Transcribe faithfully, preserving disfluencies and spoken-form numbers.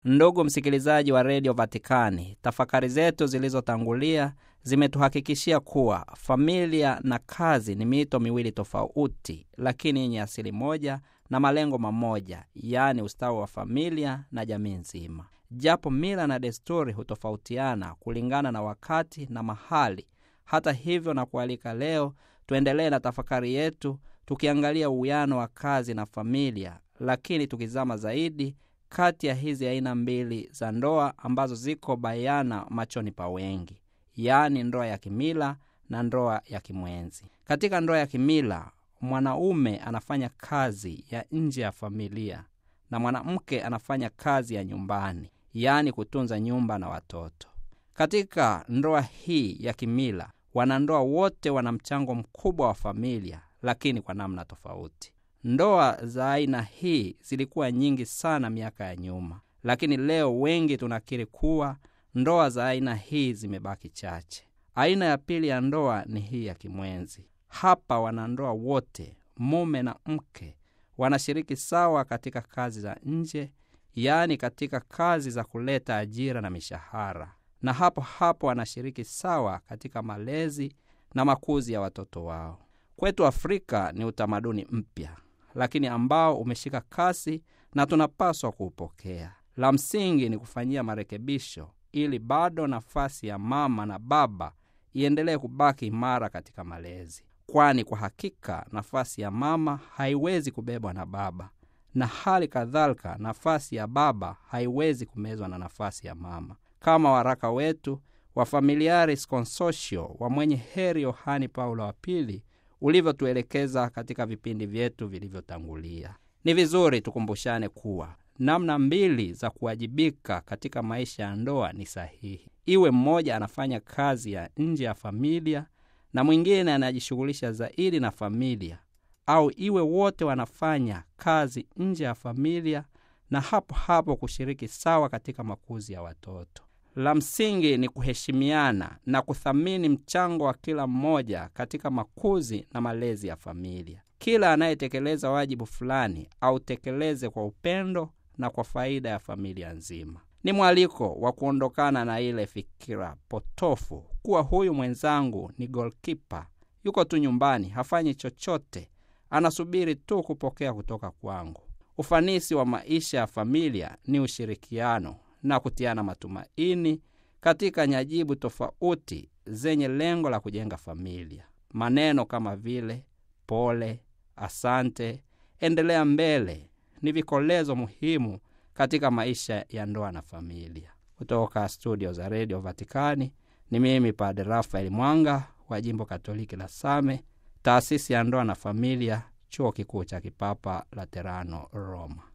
Ndugu msikilizaji wa Radio Vatikani, tafakari zetu zilizotangulia zimetuhakikishia kuwa familia na kazi ni mito miwili tofauti, lakini yenye asili moja na malengo mamoja, yani ustawi wa familia na jamii nzima. Japo mila na desturi hutofautiana kulingana na wakati na mahali, hata hivyo na kualika leo tuendelee na tafakari yetu tukiangalia uwiano wa kazi na familia, lakini tukizama zaidi kati ya hizi aina mbili za ndoa ambazo ziko bayana machoni pa wengi, yani ndoa ya kimila na ndoa ya kimwenzi. Katika ndoa ya kimila, mwanaume anafanya kazi ya nje ya familia na mwanamke anafanya kazi ya nyumbani, yani kutunza nyumba na watoto. Katika ndoa hii ya kimila, wanandoa wote wana mchango mkubwa wa familia, lakini kwa namna tofauti. Ndoa za aina hii zilikuwa nyingi sana miaka ya nyuma, lakini leo wengi tunakiri kuwa ndoa za aina hii zimebaki chache. Aina ya pili ya ndoa ni hii ya kimwenzi. Hapa wanandoa wote, mume na mke, wanashiriki sawa katika kazi za nje, yani katika kazi za kuleta ajira na mishahara. Na hapo hapo wanashiriki sawa katika malezi na makuzi ya watoto wao. Kwetu Afrika ni utamaduni mpya, lakini ambao umeshika kasi na tunapaswa kuupokea. La msingi ni kufanyia marekebisho ili bado nafasi ya mama na baba iendelee kubaki imara katika malezi. Kwani kwa hakika nafasi ya mama haiwezi kubebwa na baba, na hali kadhalika nafasi ya baba haiwezi kumezwa na nafasi ya mama. Kama waraka wetu wa Familiaris Consortio wa mwenye heri Yohane Paulo wa pili ulivyotuelekeza katika vipindi vyetu vilivyotangulia. Ni vizuri tukumbushane kuwa namna mbili za kuwajibika katika maisha ya ndoa ni sahihi. Iwe mmoja anafanya kazi ya nje ya familia na mwingine anajishughulisha zaidi na familia, au iwe wote wanafanya kazi nje ya familia na hapo hapo kushiriki sawa katika makuzi ya watoto. La msingi ni kuheshimiana na kuthamini mchango wa kila mmoja katika makuzi na malezi ya familia. Kila anayetekeleza wajibu fulani au tekeleze kwa upendo na kwa faida ya familia nzima. Ni mwaliko wa kuondokana na ile fikira potofu kuwa huyu mwenzangu ni goalkeeper, yuko tu nyumbani, hafanyi chochote, anasubiri tu kupokea kutoka kwangu. Ufanisi wa maisha ya familia ni ushirikiano na kutiana matumaini katika nyajibu tofauti zenye lengo la kujenga familia. Maneno kama vile pole, asante, endelea mbele ni vikolezo muhimu katika maisha ya ndoa na familia. Kutoka studio za Radio Vatikani, ni mimi Padre Rafael Mwanga wa Jimbo Katoliki la Same, Taasisi ya Ndoa na Familia, Chuo Kikuu cha Kipapa Laterano, Roma.